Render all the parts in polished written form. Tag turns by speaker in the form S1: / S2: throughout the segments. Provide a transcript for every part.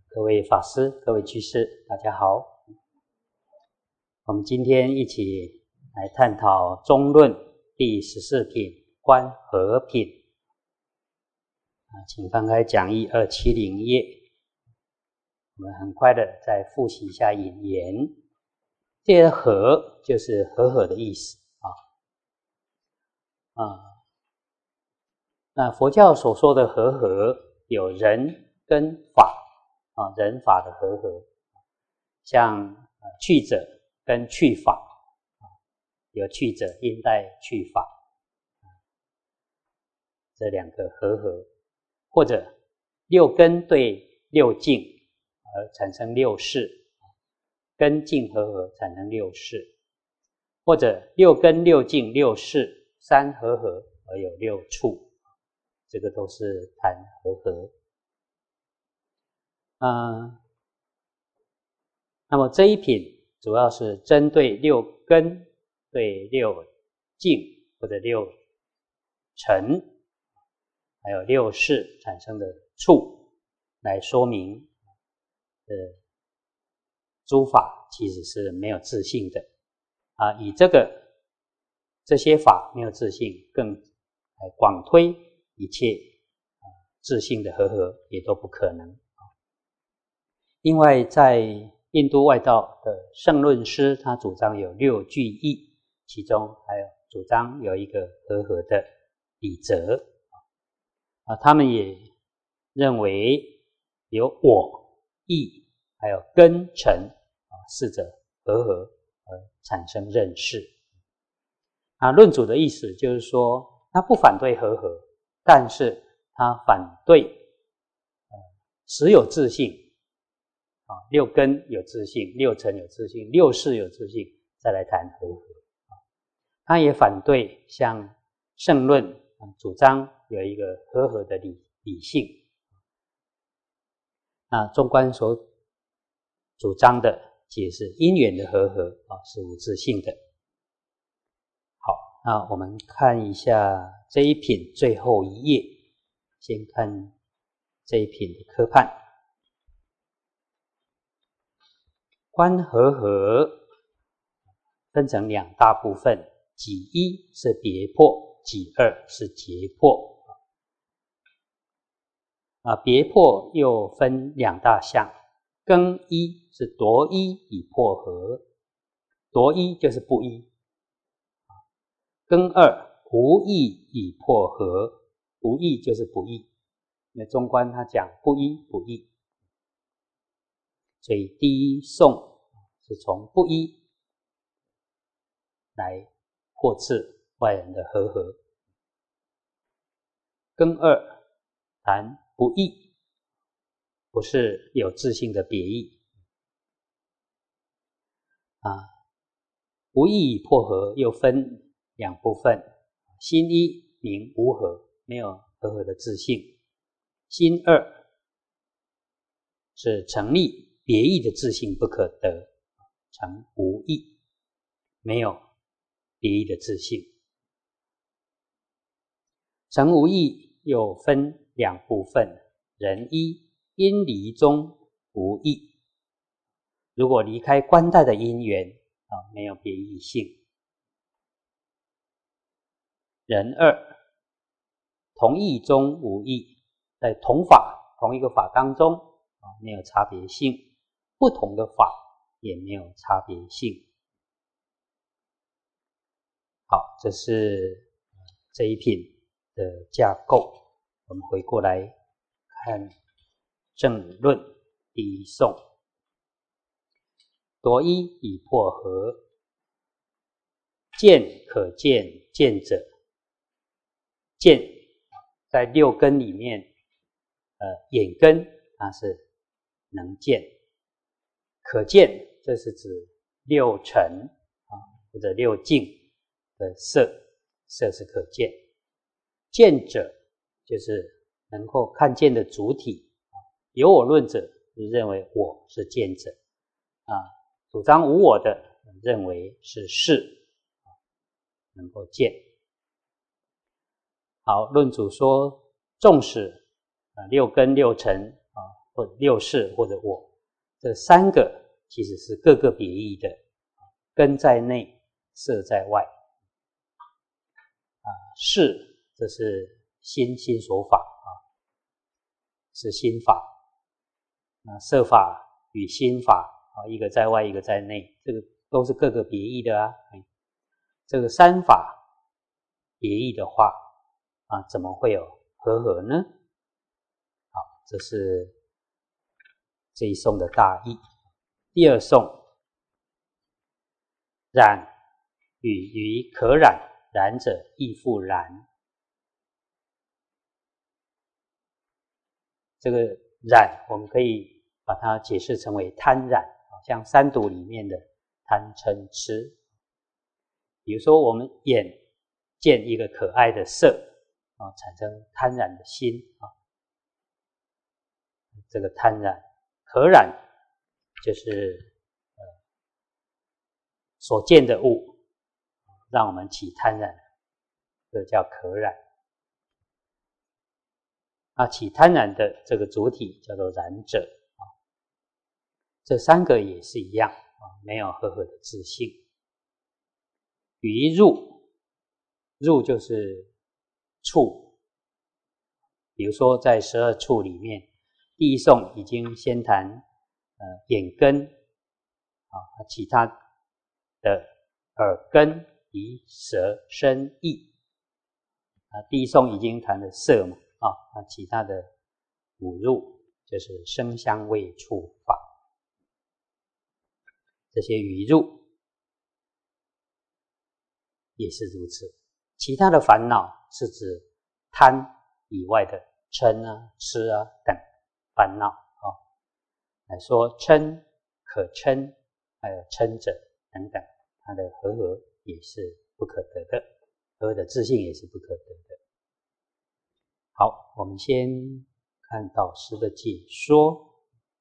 S1: 各位法师、各位居士，大家好。我们今天一起来探讨《中论》第14品观和品。请翻开讲义270页。我们很快的再复习一下引言。这个和就是和合的意思那佛教所说的和合有人跟法人法的和合，像去者跟去法，有去者应带去法，这两个和合，或者六根对六境而产生六识，根境和合产生六识，或者六根六境六识三和合而有六处，这个都是谈和合。那么这一品主要是针对六根对六境或者六尘还有六识产生的处来说明诸法其实是没有自性的以这些法没有自性，更来广推一切自性的和合也都不可能。另外在印度外道的圣论师，他主张有六句义，其中还有主张有一个和合的理则他们也认为有我、意还有根、尘四者和合而产生认识。论主的意思就是说，他不反对和合，但是他反对实有自性六根有自性，六尘有自性，六识有自性，再来谈和合。他也反对像圣论主张有一个和合的理性。中观所主张的即是因缘的和合是无自性的。好，那我们看一下这一品最后一页，先看这一品的科判。观和合分成两大部分，己一是别破，己二是结破。别破又分两大项，更一是夺一以破合，夺一就是不一；更二无异以破合，无异就是不异。因为中观他讲不一不异，所以第一颂是从不一来破斥外人的和合。更二谈不异，不是有自性的别异无异以破合又分两部分，心一名无合，没有和合的自性；心二是成立别异的自性不可得，成无异，没有别异的自性。成无异又分两部分，人一因离中无异，如果离开观待的因缘没有别异性。人二同义中无异，在同一个法当中没有差别性，不同的法也没有差别性。好，这是这一品的架构。我们回过来看正论第一颂，夺一以破合，见可见见者，见在六根里面眼根它是能见，可见这是指六尘或者六境的色是可见，见者就是能够看见的主体有我论者就认为我是见者主张无我的认为是事能够见。好，论主说纵使六根六尘或者六识或者我，这三个其实是各个别异的，根在内，色在外。识这是心所法是心法。色法与心法一个在外，一个在内，这个都是各个别异的啊。这个三法别异的话怎么会有和呢？好，这是这一颂的大意。第二颂，染与于可染，染者亦复染。这个染我们可以把它解释成为贪染，像三毒里面的贪嗔痴。比如说我们眼见一个可爱的色产生贪染的心这个贪染。可染就是所见的物让我们起贪染，这个叫可染。起贪染的这个主体叫做染者这三个也是一样没有和合的自性。于入，入就是处，比如说在12处里面，第一颂已经先谈眼根其他的耳根、鼻、舌、身、意第一颂已经谈了色嘛其他的五入就是声香味触法，这些余入也是如此。其他的烦恼是指贪以外的嗔痴等烦恼来说，嗔、可嗔还有嗔者等等，它的和合也是不可得的，和合的自性也是不可得的。好，我们先看导师的解说。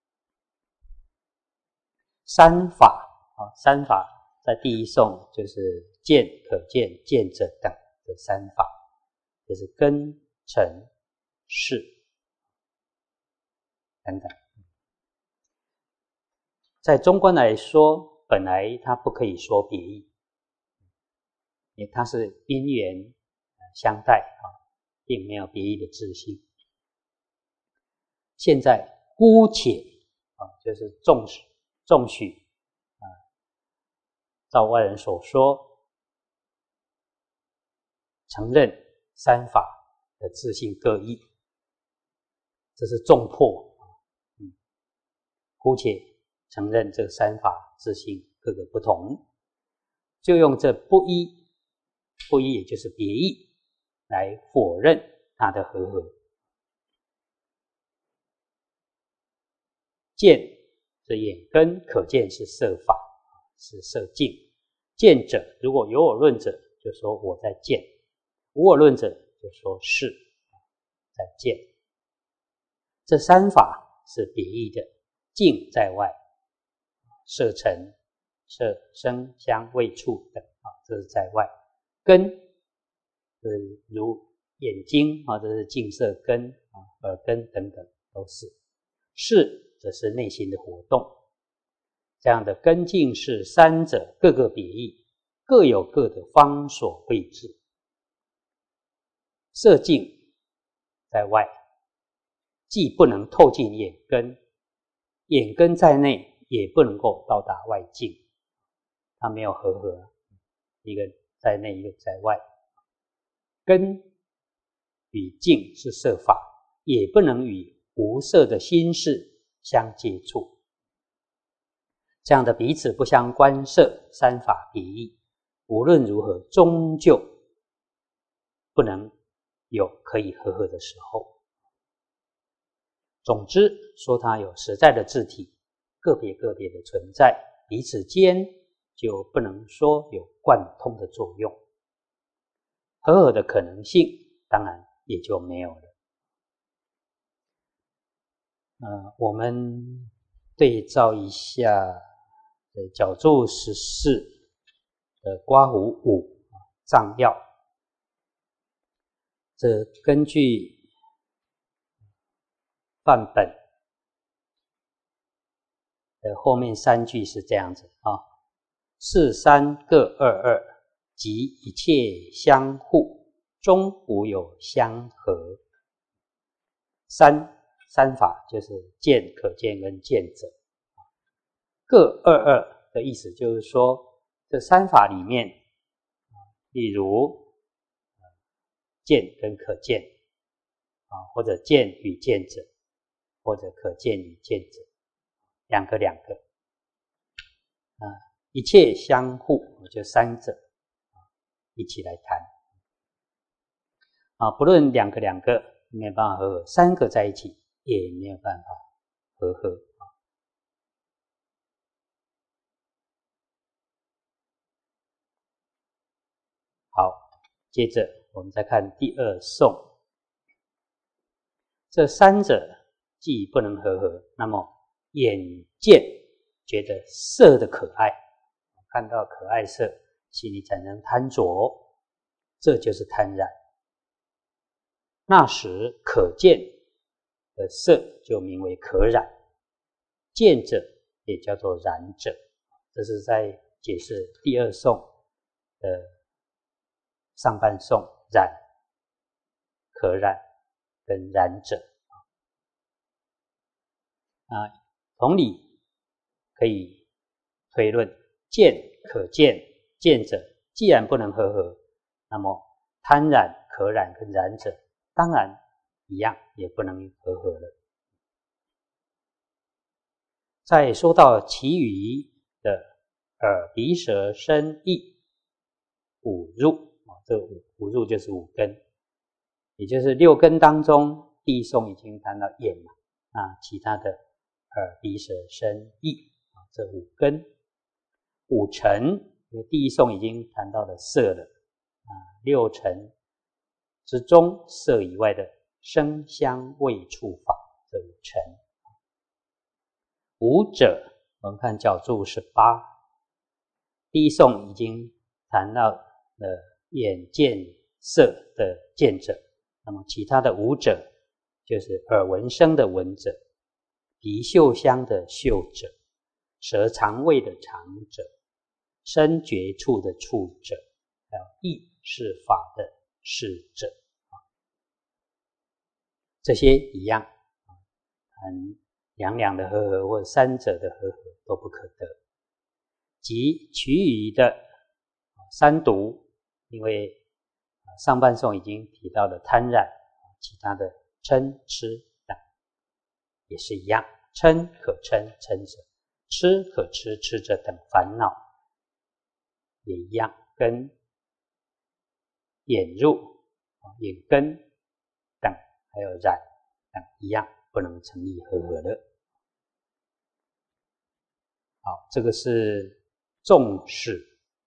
S1: 三法三法在第一颂就是见、可见、见者等的三法，就是根、尘、识等等。在中观来说，本来它不可以说别义，因为它是因缘相待并没有别义的自性。现在姑且就是重许照外人所说，承认三法的自性各异，这是重破姑且承认这三法自性各个不同，就用这不一也就是别义来否认它的和合。见这眼根可见是色法，是色境。见者如果有我论者就说我在见，无我论者就说是在见。这三法是别义的，境在外，色尘、色声香味触等这是在外。根如眼睛这是净色根耳根等等都是。识则是内心的活动。这样的根境识三者各个别异，各有各的方所谓之。色境在外，既不能透进眼根，眼根在内也不能够到达外境，它没有和合，一个在内，一个在外。根与境是色法，也不能与无色的心识相接触。这样的彼此不相关涉，三法别异，无论如何终究不能有可以和合的时候。总之说它有实在的自体，个别的存在，彼此间就不能说有贯通的作用，和合的可能性当然也就没有了。我们对照一下角注14的刮胡5藏要，这根据范本后面3句是这样子啊，是三各二二，即一切相互，终无有相合。三法就是见、可见跟见者，各二二的意思就是说，这3法里面，例如见跟可见或者见与见者，或者可见与见者，两个一切相互，就3者一起来谈不论两个没有办法和合，3个在一起也没有办法和合。好，接着我们再看第2颂，这3者既不能和合，那么眼见觉得色的可爱，看到可爱色，心里产生贪着，这就是贪染。那时可见的色就名为可染，见者也叫做染者。这是在解释第2颂的上半颂染、可染跟染者同理可以推论，见、可见、见者既然不能和合，那么贪染、可染跟染者当然一样也不能和合了。再说到其余的耳、鼻、舌、身、意五入，这五入就是5根，也就是6根当中，第1颂已经谈到眼嘛，其他的耳、鼻、舌、身、意这5根。5尘，因为第1颂已经谈到了色了6尘之中，色以外的声香味触法，这5尘。5者，我们看角注18，第1颂已经谈到了眼见色的见者，那么其他的5者就是耳闻声的闻者，鼻嗅香的嗅者，舌尝味的尝者，身觉触的触者，还有意识法的识者，这些一样两的和合或3者的和合都不可得。即其余的3毒，因为上半颂已经提到了贪染，其他的嗔、痴等也是一样，嗔、可嗔、嗔者，痴、可痴、痴者等烦恼也一样，跟眼入、眼根等还有染等一样，不能成立和合了。好，这个是纵使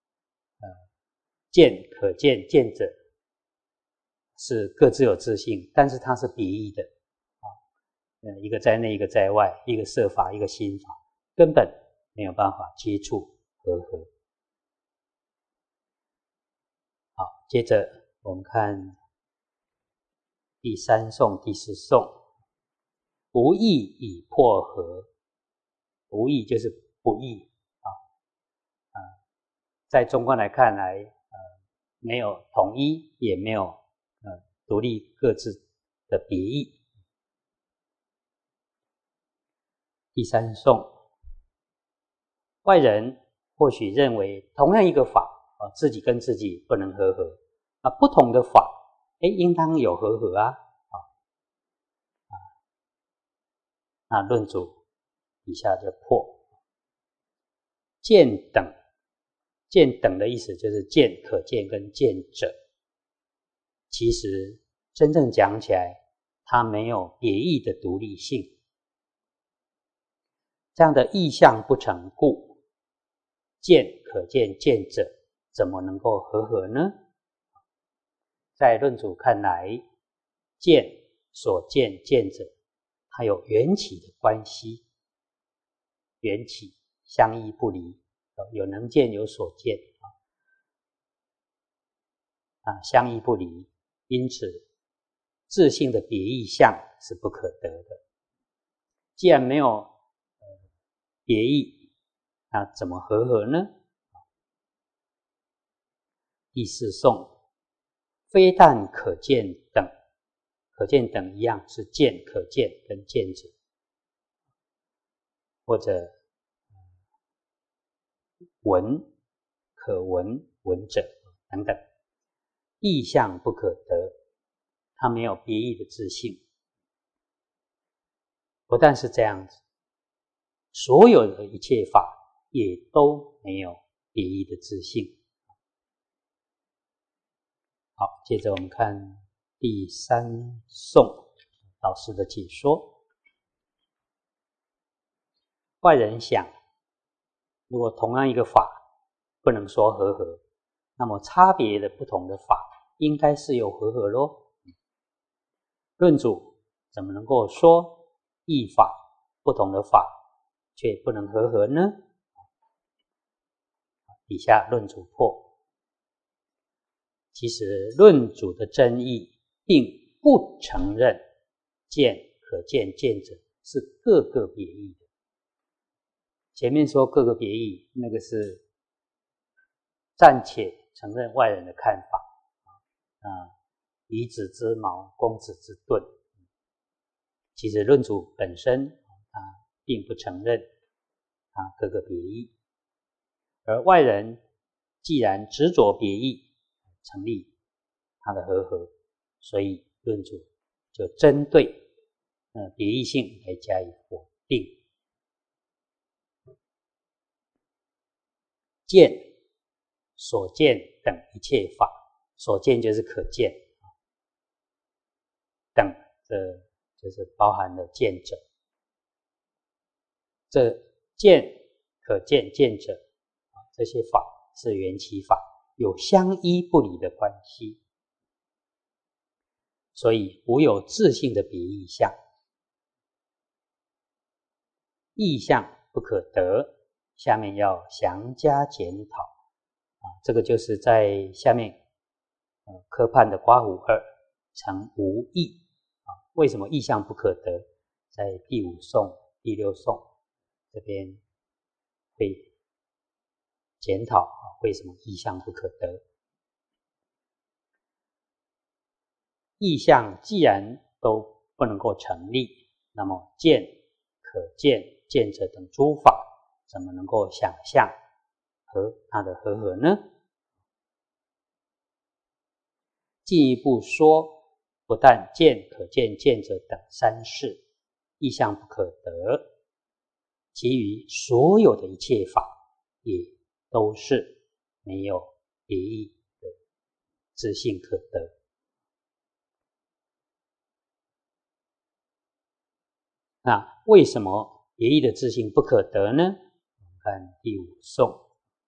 S1: 见、可见、见者是各自有自性，但是它是别异的一个在内，一个在外，一个色法，一个心法，根本没有办法接触和合。好，接着我们看第3颂、第4颂，无异以破合，无异就是不异在中观来看来没有统一，也没有独立各自的别异。第3颂，外人或许认为同样一个法自己跟自己不能和合不同的法应当有和合那论主以下就破见等，见等的意思就是见、可见跟见者，其实真正讲起来它没有别异的独立性，这样的意象不成故，见、可见、见者怎么能够和合呢？在论主看来，见、所见、见者它有缘起的关系，缘起相依不离，有能见有所见相依不离，因此自性的别异相是不可得的。既然没有别义，那怎么和合呢？第四颂，非但可见等，可见等一样是见可见跟见者，或者闻可闻闻者等等，意象不可得，它没有别义的自性。不但是这样子，所有的一切法也都没有别义的自性。好，接着我们看第三颂老师的解说。外人想，如果同样一个法不能说和合，那么差别的不同的法应该是有和合咯。论主怎么能够说异法不同的法却不能和合呢？底下论主破。其实论主的真义并不承认见可见见者是各个别义的。前面说各个别义，那个是暂且承认外人的看法以子之矛攻子之盾。其实论主本身并不承认各个别义，而外人既然执着别义成立它的和合，所以论主就针对别义性来加以否定。见所见等一切法，所见就是可见，等这就是包含了见者。这见可见见者这些法是缘起法，有相依不离的关系，所以无有自性的别义相，义相不可得。下面要详加检讨这个就是在下面科判的刮胡二成无义为什么义相不可得？在第五颂、第六颂这边会检讨为什么义相不可得。义相既然都不能够成立，那么见、可见、见者等诸法怎么能够想象和它的和合呢？进一步说，不但见、可见、见者等三事义相不可得，其余所有的一切法也都是没有别义的自性可得。那为什么别义的自性不可得呢？我们看第五颂，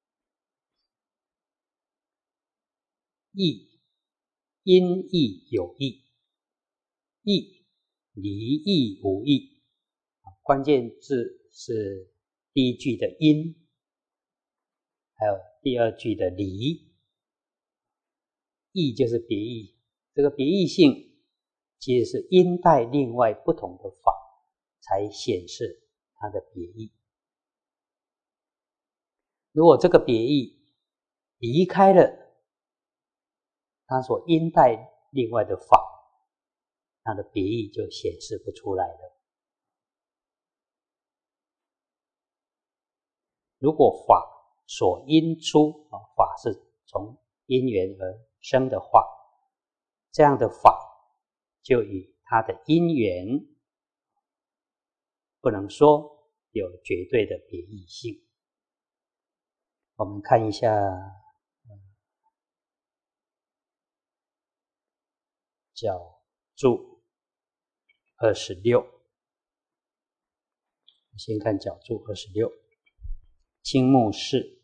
S1: 义因义有义，义离义无义。关键字是第一句的因，还有第二句的离。义就是别义，这个别义性其实是因带另外不同的法才显示它的别义。如果这个别义离开了它所因带另外的法，它的别义就显示不出来了。如果法所因出法是从因缘而生的话，这样的法就与它的因缘不能说有绝对的别义性。我们看一下角注26，先看角注26，青木氏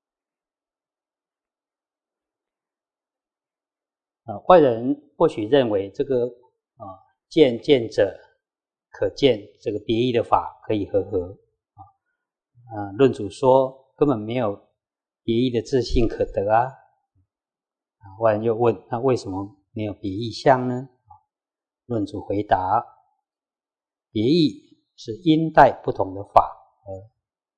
S1: 外人或许认为这个见见者可见这个别义的法可以和合论主说根本没有别义的自性可得外人又问那为什么没有别义相呢？论主回答，别义是因带不同的法而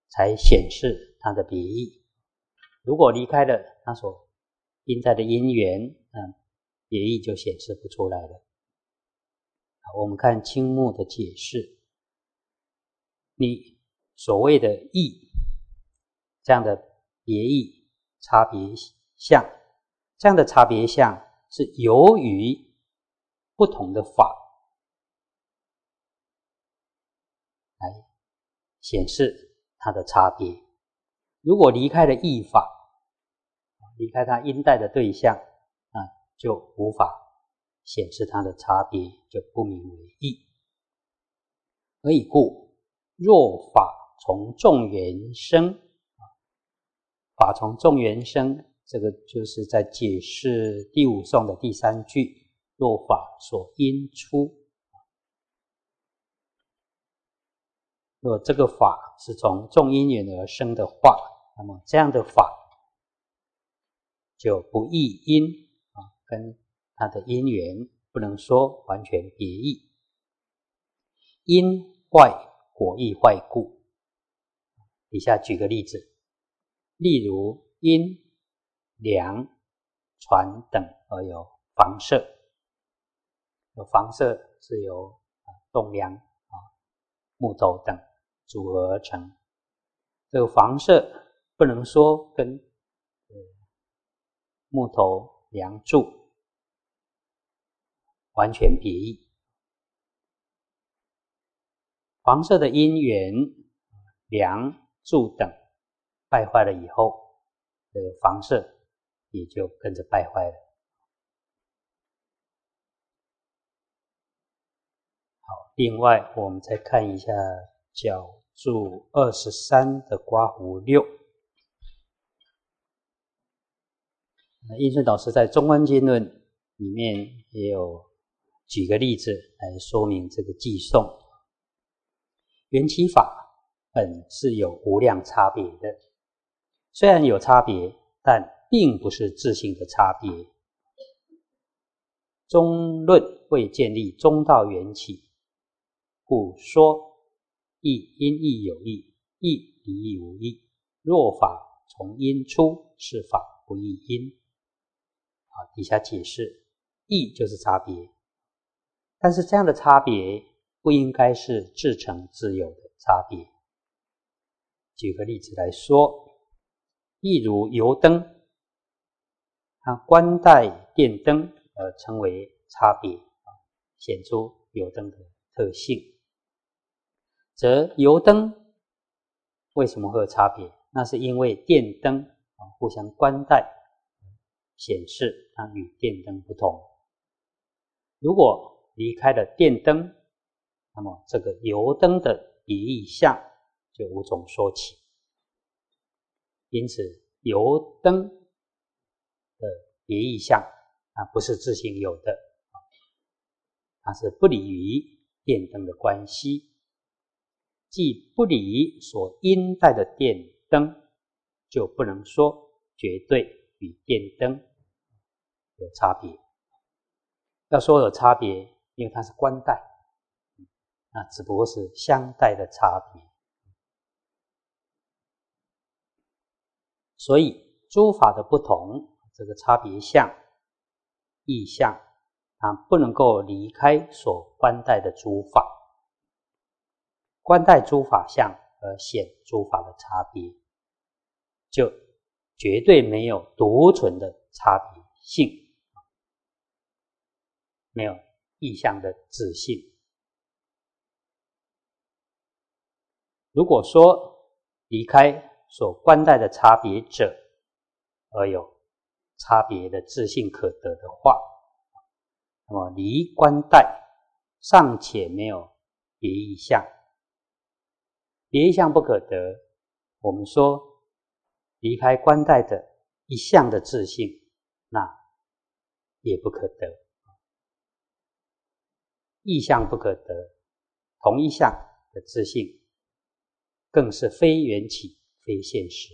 S1: 才显示它的别义。如果离开了它所应在的因缘，别义就显示不出来了。我们看青木的解释，你所谓的义，这样的别义差别相，这样的差别相是由于不同的法来显示它的差别。如果离开了义法，离开它应带的对象，就无法显示它的差别，就不名为义。而以故，若法从众缘生，法从众缘生，这个就是在解释第五颂的第3句，若法所因出。若这个法是从众因缘而生的话，那么这样的法就不异因，跟它的因缘不能说完全别异。因坏果亦坏故，底下举个例子，例如因、梁、船等而有房舍，有房舍是由栋梁、木头等组合而成。这个房舍不能说跟木头梁柱完全别异。房舍的因缘、梁柱等败坏了以后，这个房舍也就跟着败坏了。好，另外我们再看一下角注23的刮胡6。印顺导师在《中观经论》里面也有举个例子来说明这个寄送。缘起法本是有无量差别的，虽然有差别，但并不是自性的差别。中论为建立中道缘起，故说义因义有义，义离义无义。若法从因出，是法不异因。底下解释，义就是差别，但是这样的差别不应该是自成自有的差别。举个例子来说，例如油灯，它冠带电灯而称为差别，显出油灯的特性。则油灯为什么会有差别？那是因为电灯互相冠带，显示它与电灯不同。如果离开了电灯，那么这个油灯的别异相就无从说起。因此油灯的别异相不是自性有的，它是不离于电灯的关系。既不离所应带的电灯，就不能说绝对与电灯有差别。要说有差别，因为它是冠带，那只不过是相带的差别。所以诸法的不同，这个差别相、异相，它不能够离开所冠带的诸法，冠带诸法相而显诸法的差别，就绝对没有独存的差别性，没有异相的自性。如果说离开所冠带的差别者，而有差别的自性可得的话，那么离冠带尚且没有别异相，别异相不可得，我们说离开冠带的一相的自性，那也不可得。异相不可得，同一相的自性更是非缘起，非现实。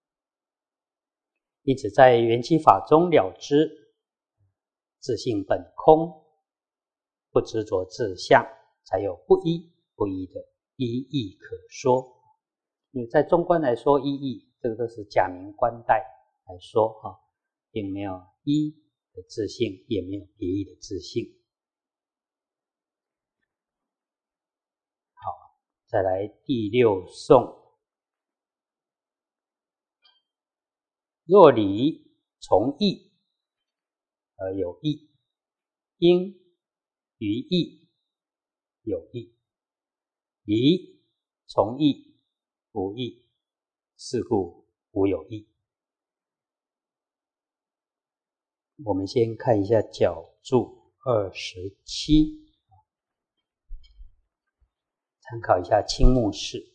S1: 因此在缘起法中了知自性本空，不执着自相，才有不一不一的一义可说。 因为在中观来说，一义这个都是假名冠带来说啊，并没有一的自性，也没有别义的自性。好，再来第六颂。若离从义而有义，应于义有义；离从义无义，是故无有义。我们先看一下角注27，参考一下青木氏。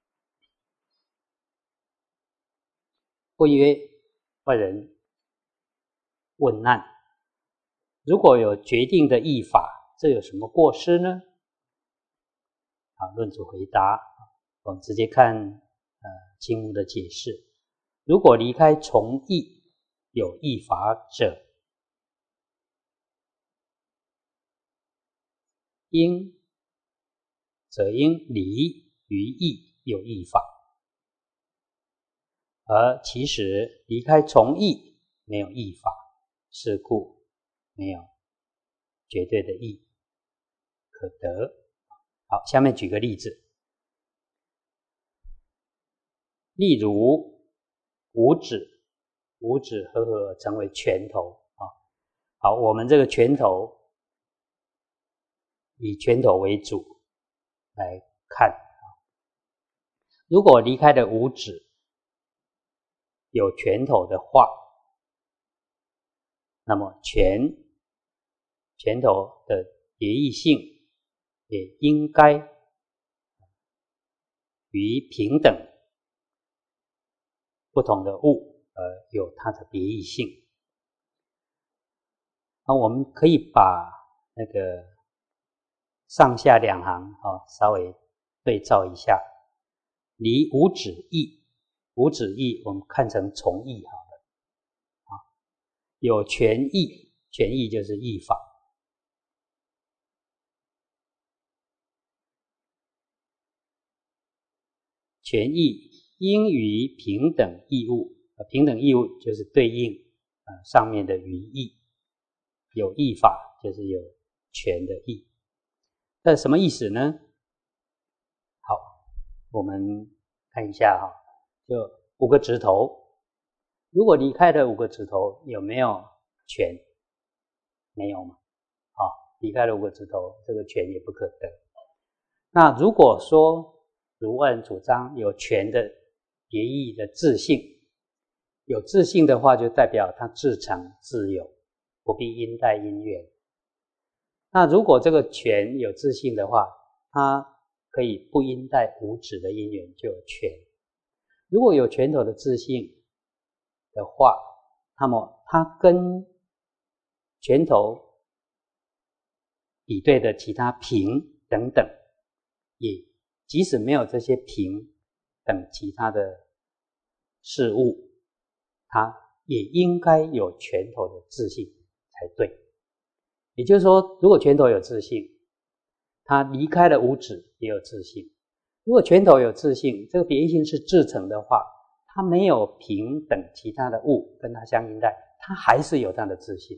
S1: 问曰：外人问难，如果有决定的义法，这有什么过失呢？好，论主回答，我们直接看青木的解释。如果离开从义有义法者，则应离于义有义法，而其实离开从义没有义法，是故没有绝对的义可得。好，下面举个例子，例如五指合合成为拳头啊。好，我们这个拳头以拳头为主来看啊。如果离开了五指有拳头的话，那么拳头的别异性也应该与平等不同的物有它的别异性。那我们可以把那个上下两行稍微对照一下。离五指义我们看成从义好了。有权义就是义法。权义应于平等义物，平等义物就是对应上面的于义。有义法就是有权的义。那什么意思呢？好，我们看一下就5个指头，如果离开了5个指头，有没有权？没有嘛。离开了5个指头，这个权也不可得。那如果说如外人主张有权的别义的自性，有自性的话，就代表它自成自有，不必因带因缘。那如果这个权有自性的话，它可以不因带五指的因缘就有权。如果有拳头的自性的话，那么它跟拳头比对的其他平等等，也即使没有这些平等其他的事物，它也应该有拳头的自性才对。也就是说，如果拳头有自性，它离开了五指也有自性。如果拳头有自性，这个别异性是自成的话，它没有平等其他的物跟它相应带，它还是有它的自性。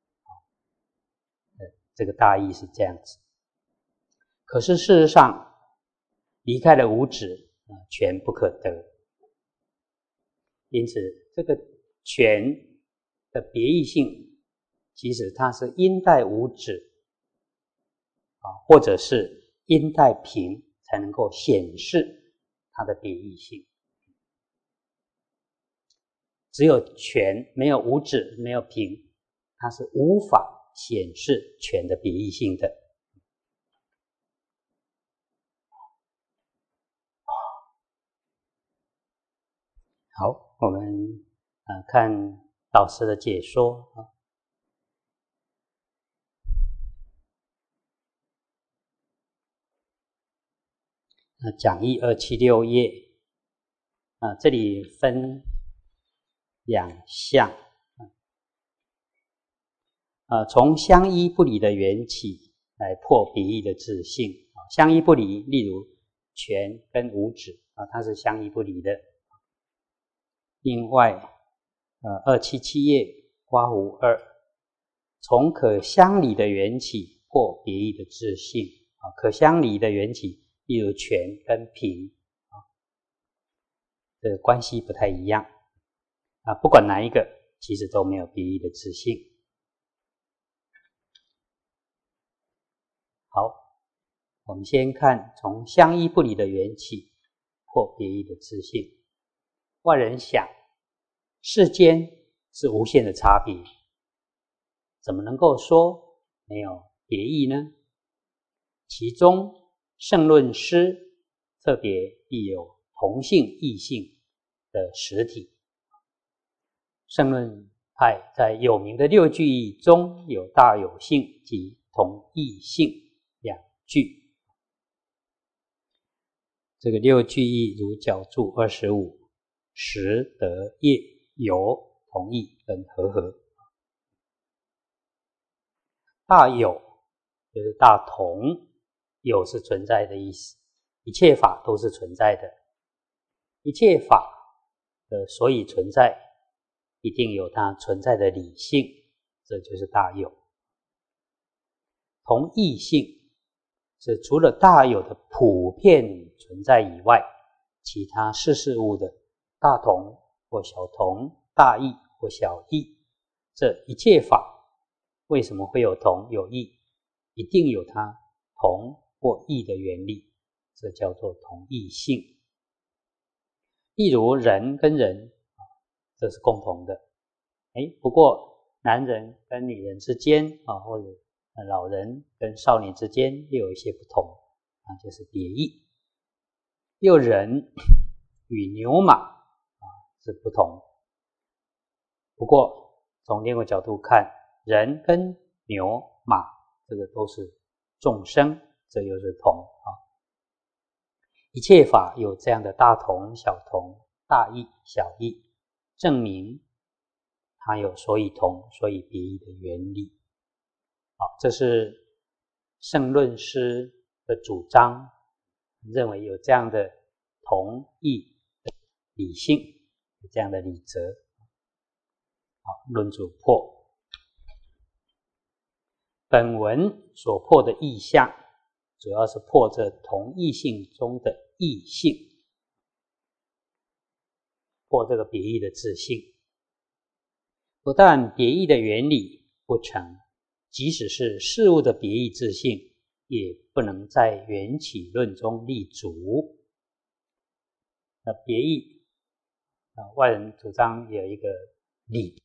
S1: 这个大意是这样子。可是事实上，离开了五指，权不可得。因此，这个权的别异性，其实它是因带五指或者是因带平才能够显示它的别异性。只有权没有五指没有平，它是无法显示权的别异性的。好，我们看导师的解说讲义276页这里分2项从相依不离的缘起来破别义的自性。相依不离，例如全跟无止它是相依不离的。另外277页刮胡2，从可相离的缘起破别义的自性可相离的缘起，例如全跟平这个关系不太一样不管哪一个，其实都没有别义的自性。好，我们先看从相依不离的缘起破别义的自性。外人想，世间是无限的差别，怎么能够说没有别义呢？其中圣论师特别亦有同性异性的实体。圣论派在有名的六句义中有大有性及同异性两句。这个六句义如角注25，实得业有同异跟和。大有就是大同，有是存在的意思，一切法都是存在的，一切法的所以存在一定有它存在的理性，这就是大有。同异性是除了大有的普遍存在以外，其他事物的大同或小同，大异或小异，这一切法为什么会有同有异？一定有它同或异的原理，这叫做同异性。例如人跟人这是共同的不过男人跟女人之间或者老人跟少年之间又有一些不同就是别异。又人与牛马是不同，不过从另一个角度看，人跟牛马这个都是众生，这又是同一切法有这样的大同小同，大异小异，证明它有所以同所以别异的原理。这是圣论师的主张，认为有这样的同异的理性，有这样的理则。论主破。本文所破的异象，主要是破这同异性中的异性，破这个别义的自性。不但别义的原理不成，即使是事物的别义自性，也不能在缘起论中立足。别义外人主张有一个理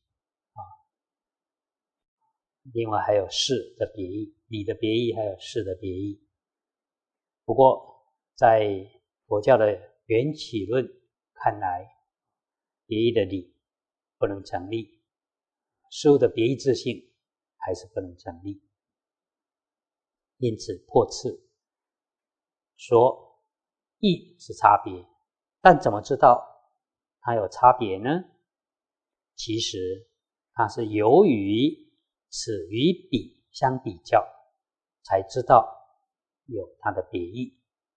S1: 另外还有事的别义，理的别义还有事的别义。不过在佛教的缘起论看来，别义的理不能成立，事物的别义自性还是不能成立。因此破次说义是差别，但怎么知道它有差别呢？其实它是由于此与彼相比较，才知道有它的别义。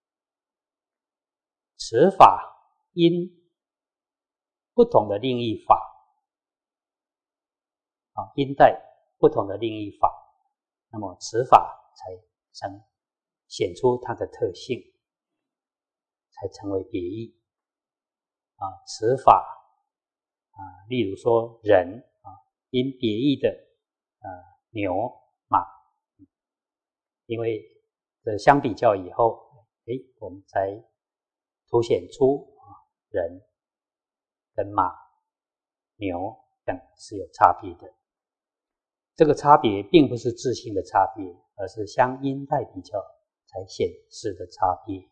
S1: 此法因不同的另一法因带不同的另一法，那么此法才显出它的特性，才成为别义此法例如说人因别义的牛马，因为相比较以后我们才凸显出人跟马牛等是有差别的。这个差别并不是自性的差别，而是相因带比较才显示的差别。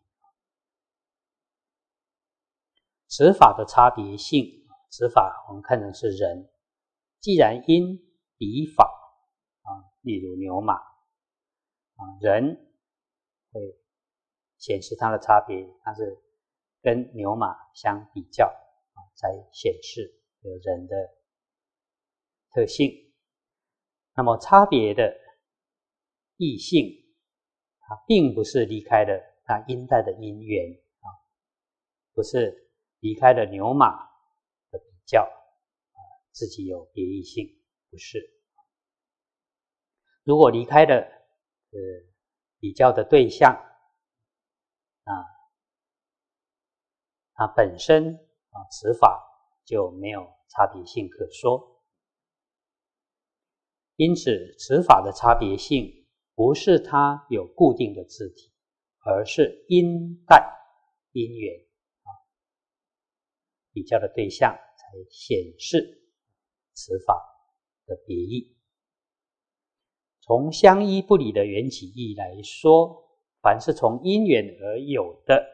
S1: 此法的差别性，此法我们看成是人，既然因彼法例如牛马人会显示它的差别，它是跟牛马相比较才显示有人的特性。那么差别的异性它并不是离开了他因带的因缘啊，不是离开了牛马的比较自己有别异性，不是。如果离开了比较的对象它本身此法就没有差别性可说。因此此法的差别性不是它有固定的字体，而是因带因缘比较的对象才显示此法的别异。从相依不离的缘起义来说，凡是从因缘而有的，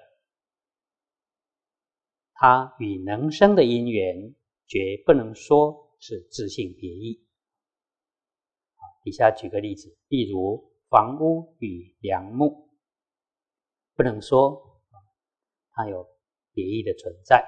S1: 它与能生的因缘绝不能说是自性别异。底下举个例子，例如房屋与梁木，不能说它有别异的存在。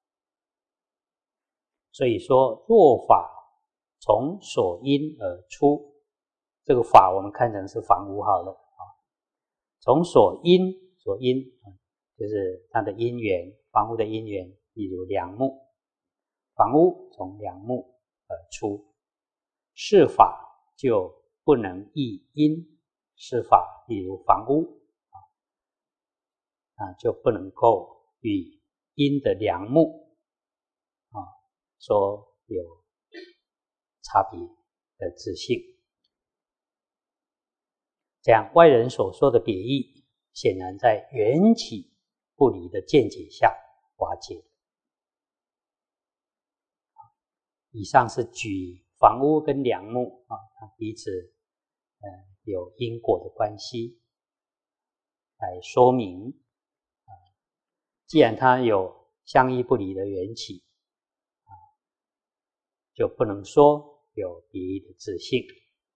S1: 所以说若法从所因而出，这个法我们看成是房屋好了，从所因就是它的因缘，房屋的因缘，例如梁木，房屋从梁木而出，是法就不能异因，是法例如房屋就不能够与因的梁木说有差别的自性。这样外人所说的别异，显然在缘起不离的见解下瓦解。以上是举房屋跟梁木彼此有因果的关系来说明既然它有相依不离的缘起就不能说有别异的自性。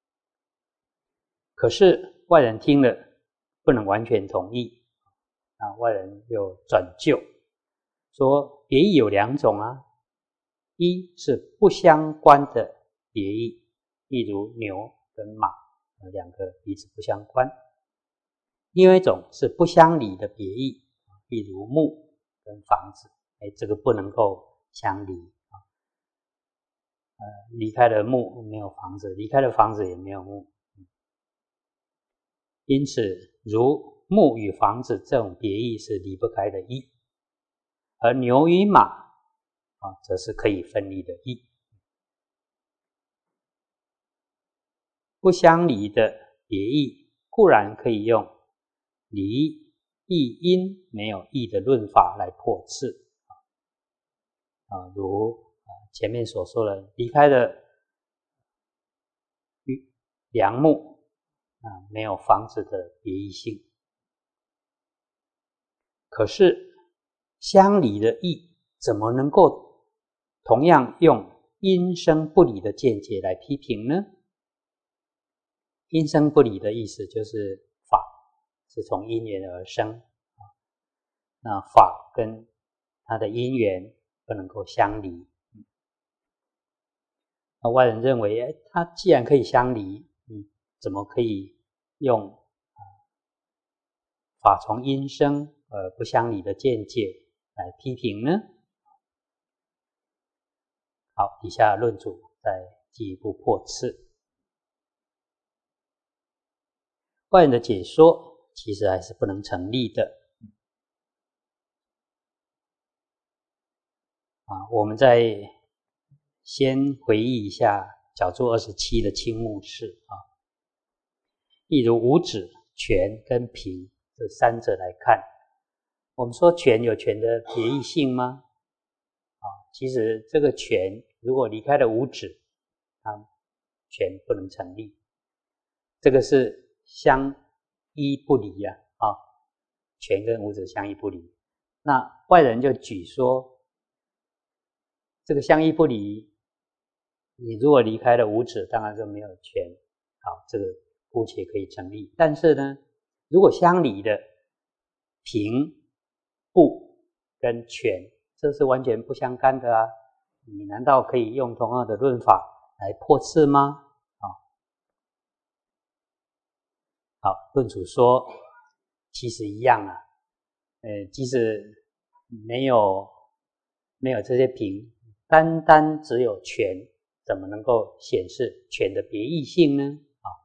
S1: 可是外人听了不能完全同意外人又转究说别异有两种一是不相关的别异，例如牛跟马两个彼此不相关；另外一种是不相离的别异，例如木跟房子，这个不能够相离离开了木没有房子，离开了房子也没有木。因此如木与房子这种别异是离不开的异，而牛与马则是可以分离的异。不相离的别异固然可以用离异因没有异的论法来破斥如前面所说的离开了梁木没有房子的别异性。可是相离的异怎么能够同样用因生不离的见解来批评呢？因生不离的意思就是法是从因缘而生那法跟它的因缘不能够相离。那外人认为它既然可以相离怎么可以用法从因生而不相离的见解来批评呢？好，底下论主再进一步破斥。外人的解说其实还是不能成立的我们再先回忆一下角注27的青目式例如无止、权跟平这三者来看，我们说权有权的别异性吗？其实这个权如果离开了无止，权不能成立，这个是相依不离权跟无止相依不离。那外人就举说这个相依不离，你如果离开了无止当然就没有权，好，这个姑且可以成立。但是呢如果相离的平、不跟权这是完全不相干的你难道可以用同样的论法来破斥吗？好，论主说其实一样啊。即使没有这些平，单单只有权，怎么能够显示权的别异性呢？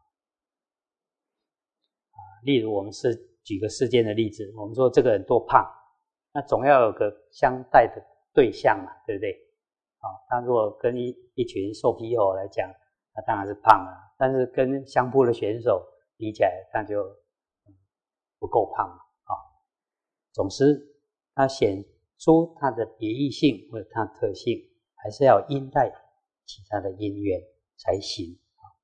S1: 例如我们举个世间的例子，我们说这个人多胖，那总要有个相待的对象嘛，对不对？他如果跟一群瘦皮猴来讲，那当然是胖啊，但是跟相扑的选手比起来，那就不够胖了。总之它显出它的别异性或者它的特性，还是要因带其他的因缘才行。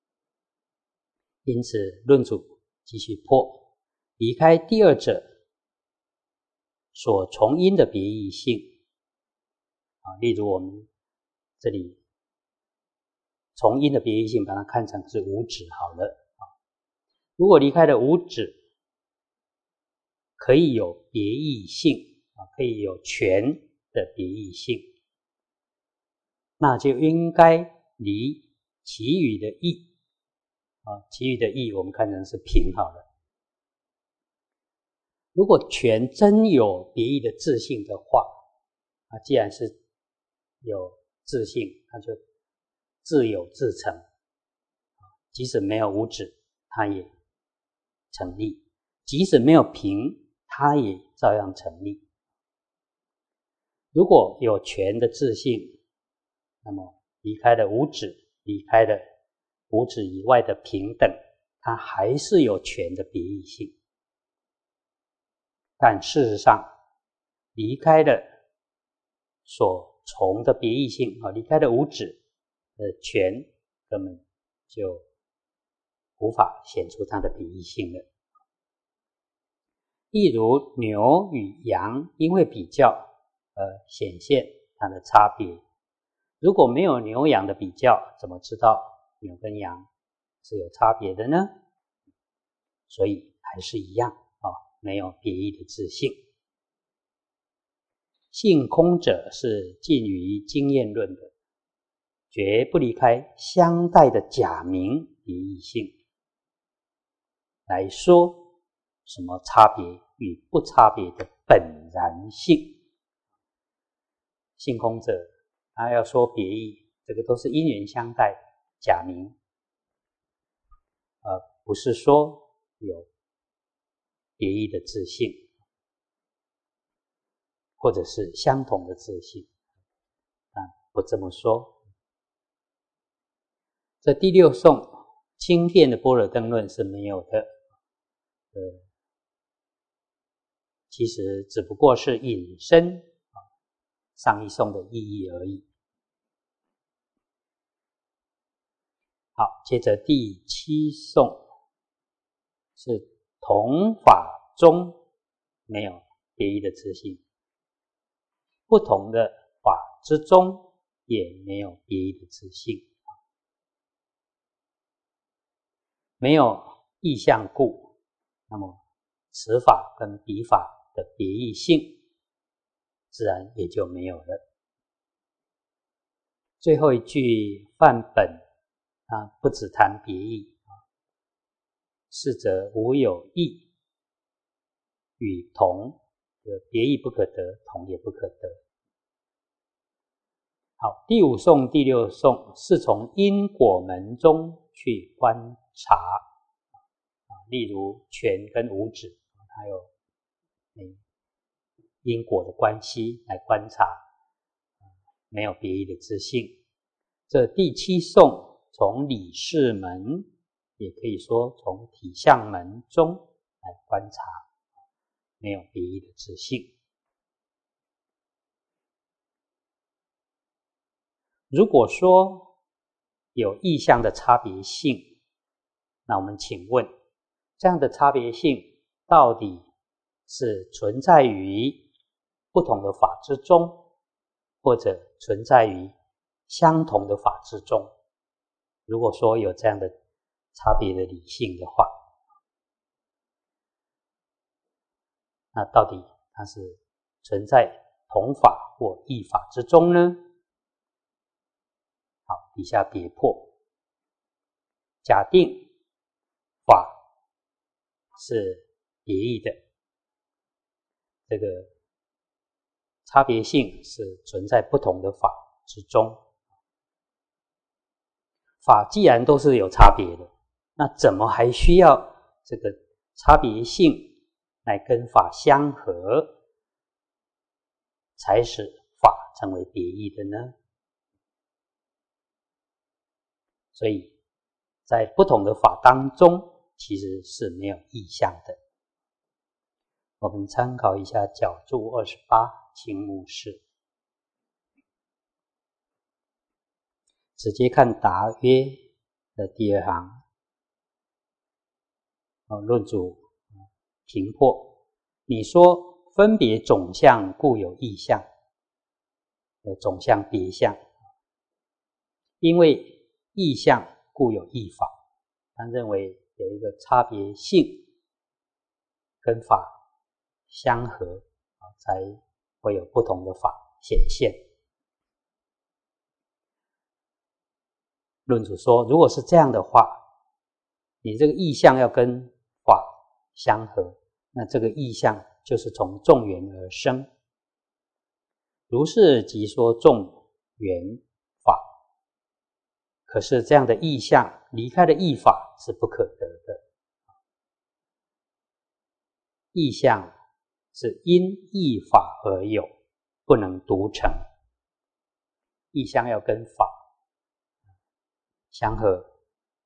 S1: 因此论主继续破，离开第二者所从因的别异性。例如我们这里从因的别异性，把它看成是无止好了。如果离开了无止，可以有别异性，可以有权的别异性，那就应该离其余的义，其余的义我们看成是平好了。如果权真有别异的自性的话，既然是有自性，它就自有自成，即使没有无止，它也成立；即使没有平，它也照样成立。如果有权的自性，那么离开了无止，离开了无止以外的平等，它还是有权的别异性。但事实上，离开了所从的别异性，离开了无止的权，根本就无法显出它的别异性了。例如牛与羊因为比较而显现它的差别，如果没有牛羊的比较，怎么知道牛跟羊是有差别的呢？所以还是一样，没有别异的自性。性空者是近于经验论的，绝不离开相待的假名别异性来说什么差别与不差别的本然性。性空者他要说别异，这个都是因缘相待假名，不是说有别异的自性，或者是相同的自性，不这么说。这第六颂清遍的般若灯论是没有的，其实只不过是引申上一颂的意义而已。好，接着第七颂是同法中没有别异的自性，不同的法之中也没有别异的自性，没有异相故，那么此法跟彼法的别异性自然也就没有了。最后一句梵本不只谈别异，是则无有异与同，别异不可得，同也不可得。好，第五颂、第六颂是从因果门中去观察，例如权跟无止，还有因果的关系来观察，没有别异的自性。这第七颂从理事门，也可以说从体相门中来观察，没有别异的自性。如果说有异相的差别性，那我们请问，这样的差别性到底是存在于不同的法之中，或者存在于相同的法之中？如果说有这样的差别的理性的话，那到底它是存在同法或异法之中呢？好，底下别破。假定法是别异的， 这个差别性是存在不同的法之中。法既然都是有差别的，那怎么还需要这个差别性来跟法相合，才使法成为别异的呢？所以在不同的法当中，其实是没有异相的。我们参考一下角注28青目式，直接看答曰的第2行。论主评破，你说分别总相故有异相，有总相别相，因为异相故有异法，他认为有一个差别性跟法相合，才会有不同的法显现。论主说，如果是这样的话，你这个异相要跟法相合，那这个异相就是从众缘而生。如是即说众缘法，可是这样的异相离开了异法是不可得的。异相是因异法而有，不能独成。异相要跟法相合，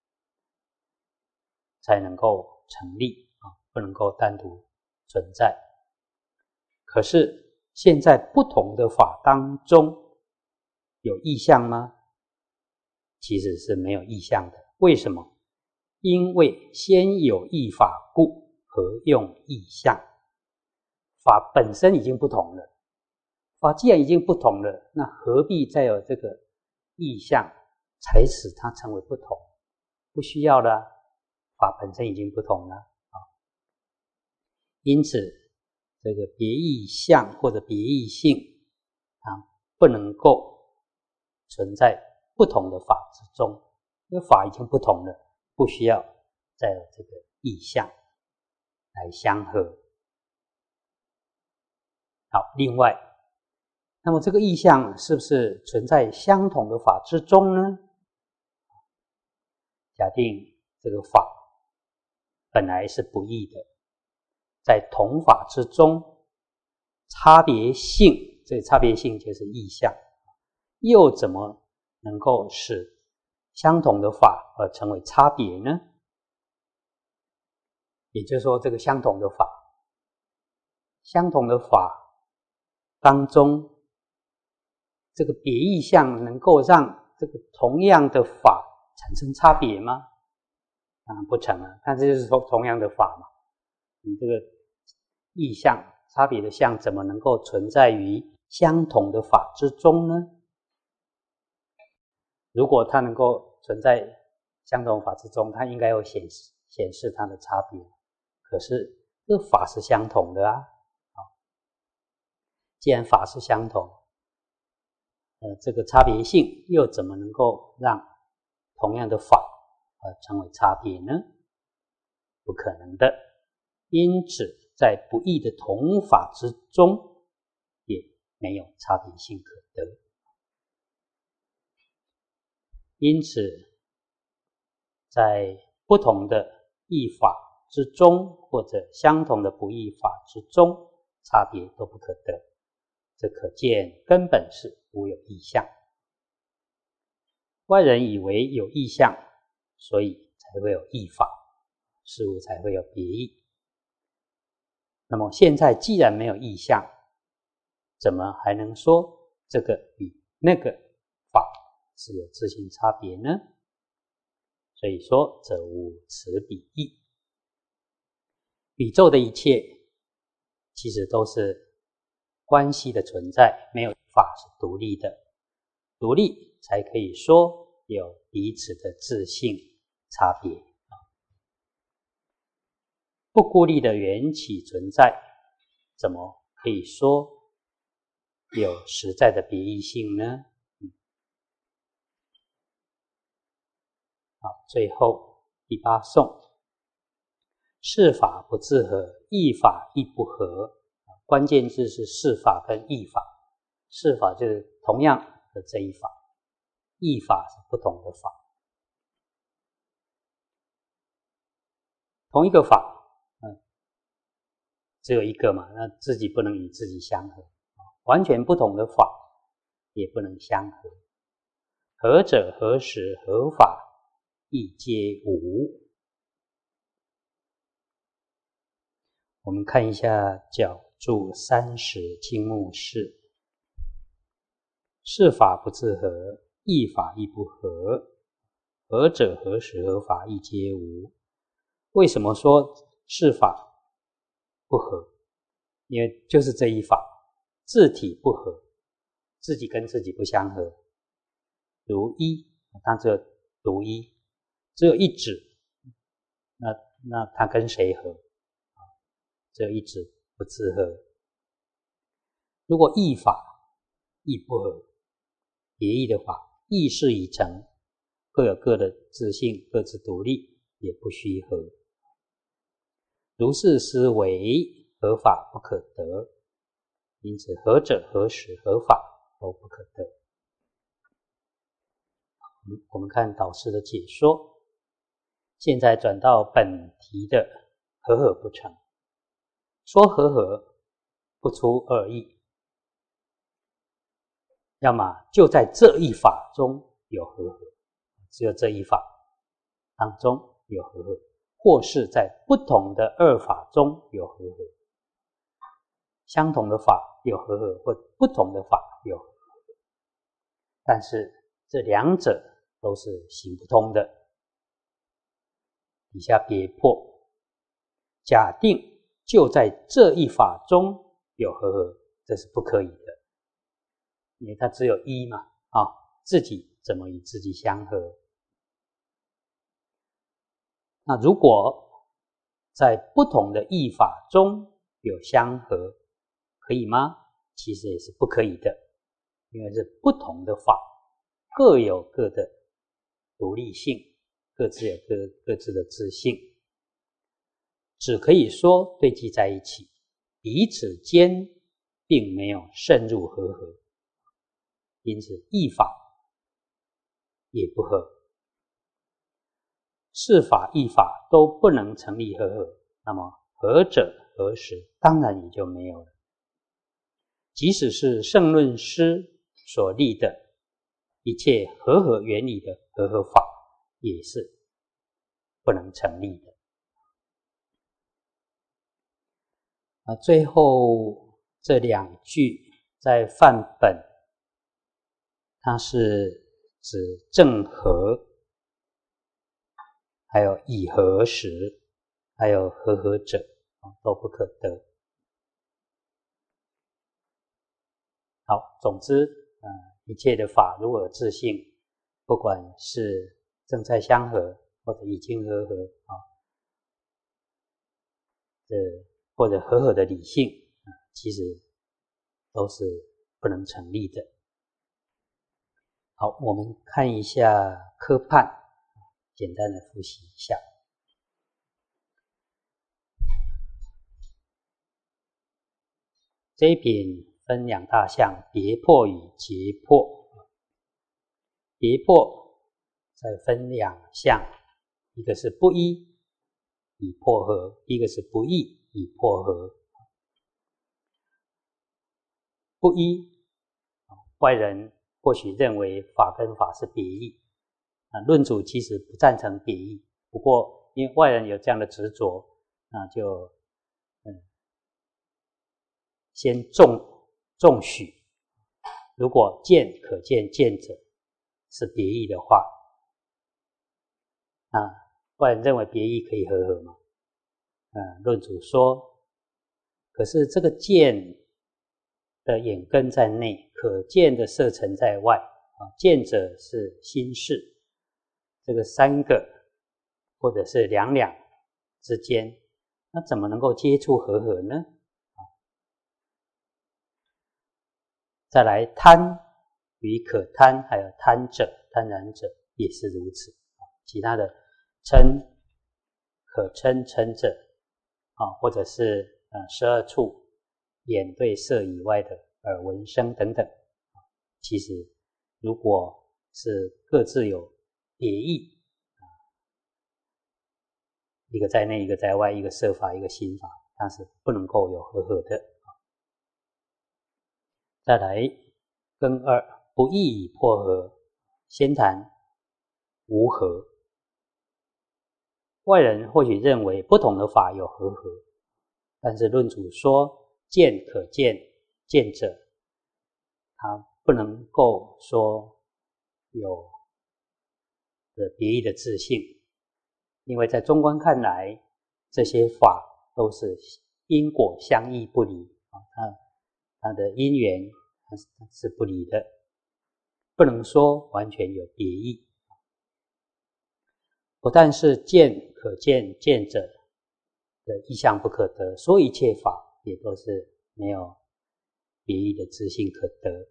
S1: 才能够成立，不能够单独存在。可是现在不同的法当中有异相吗？其实是没有异相的。为什么？因为先有异法故，何用异相？法本身已经不同了，法既然已经不同了，那何必再有这个异相才使它成为不同？不需要了，法本身已经不同了。因此这个别异相或者别异性不能够存在不同的法之中，因为法已经不同了，不需要再有这个异相来相合。好，另外，那么这个异相是不是存在相同的法之中呢？假定这个法本来是不异的，在同法之中，差别性，这个差别性就是异相，又怎么能够使相同的法而成为差别呢？也就是说，这个相同的法当中，这个别异相能够让这个同样的法产生差别吗？当然不成啊，但这就是说同样的法嘛，你这个异相差别的相怎么能够存在于相同的法之中呢？如果它能够存在相同法之中，它应该有显示它的差别。可是这个法是相同的啊，既然法是相同，这个差别性又怎么能够让同样的法成为差别呢？不可能的。因此在不异的同法之中，也没有差别性可得。因此在不同的异法之中，或者相同的不异法之中，差别都不可得。这可见根本是无有异相。外人以为有异相，所以才会有异法，事物才会有别异。那么现在既然没有异相，怎么还能说这个与那个法是有自性差别呢？所以说则无此比异。宇宙的一切其实都是关系的存在，没有法是独立的，独立才可以说有彼此的自性差别。不孤立的缘起存在，怎么可以说有实在的别异性呢？好，最后第8颂，是法不自合，异法亦不合， 关键字是事法跟义法。事法就是同样的这一法，义法是不同的法。同一个法，只有一个嘛，那自己不能与自己相合，完全不同的法也不能相合。合者何时合法亦皆无。我们看一下角注30青木式，事法不自合，义法亦不合，合者何时合法亦皆无。为什么说事法不合？因为就是这一法，自体不合，自己跟自己不相合。如一，它只有独一，只有一指，那它跟谁合？只有一指不自合。如果义法亦不合，别义的法，义事已成，各有各的自性，各自独立，也不须合。如是思维，合法不可得，因此合者何时合法都不可得。我们看导师的解说，现在转到本题的合合不成。说合合不出二义，要么就在这一法中有合合，只有这一法当中有合合，或是在不同的二法中有合合，相同的法有合合，或不同的法有合合，但是这两者都是行不通的。底下别破，假定就在这一法中有合合，这是不可以的，因为它只有一嘛，自己怎么与自己相合？那如果在不同的义法中有相合，可以吗？其实也是不可以的，因为是不同的法，各有各的独立性，各自有各自的自性。只可以说对记在一起，彼此间并没有渗入合合，因此义法也不合，事法义法都不能成立合合，那么合者何时当然也就没有了。即使是圣论师所立的一切合合原理的合合法，也是不能成立的。最后这两句在范本，它是指正合，还有以合时，还有合合者，都不可得。好，总之一切的法如果有自性，不管是正在相合或者已经合合或者合合的理性，其实都是不能成立的。好，我们看一下科判，简单的复习一下。这一品分两大项，别破与结破。别破再分两项，一个是不一以破合，一个是不异以破合。不一，外人或许认为法跟法是别义，论主其实不赞成别义，不过因为外人有这样的执着，那就先重许。如果见可见见者是别义的话，外人认为别义可以合合吗？论主说，可是这个见的眼根在内，可见的色尘在外，见者是心事，这个三个或者是两之间，那怎么能够接触合合呢？再来贪与可贪，还有贪者、贪然者也是如此，其他的嗔、可嗔、嗔者或者是12处眼对色以外的耳闻声等等，其实如果是各自有别意，一个在内，一个在外，一个色法，一个心法，它是不能够有和合的。再来根二，不易以破合，先谈无合。外人或许认为不同的法有和合，但是论主说见可见，见者他不能够说有别异的自性，因为在中观看来，这些法都是因果相依不离，它的因缘是不离的，不能说完全有别异。不但是见可见，见者的意象不可得，说一切法也都是没有别异的自性可得。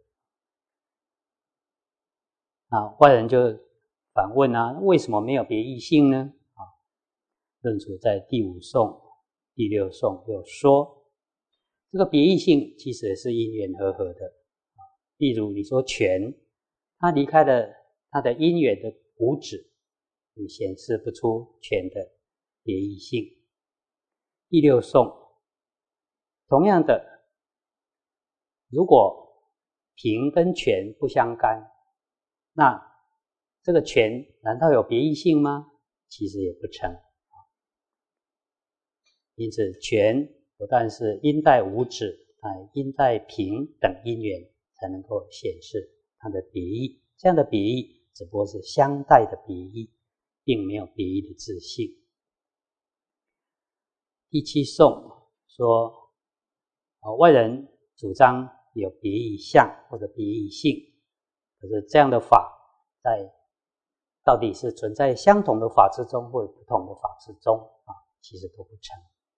S1: 外人就反问为什么没有别异性呢？论主在第五颂、第六颂有说，这个别异性其实是因缘和合的。例如你说泉，它离开了它的因缘的五指，你显示不出泉的别异性。第六颂同样的，如果瓶跟泉不相干，那这个泉难道有别异性吗？其实也不成。因此泉不但是因带五指，因带瓶等因缘才能够显示它的别异，这样的别异只不过是相待的别异，并没有别异的自性。第七颂说，外人主张有别异相或者别异性，可是这样的法到底是存在相同的法之中或者不同的法之中其实都不成。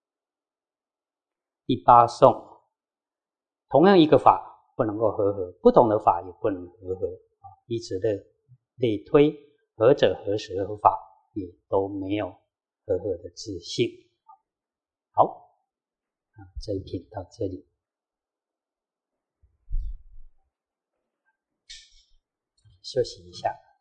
S1: 第八颂，同样一个法不能够和合，不同的法也不能和合，以此类推，合者何时合法也都没有和合的自性。好，这一品到这里，休息一下。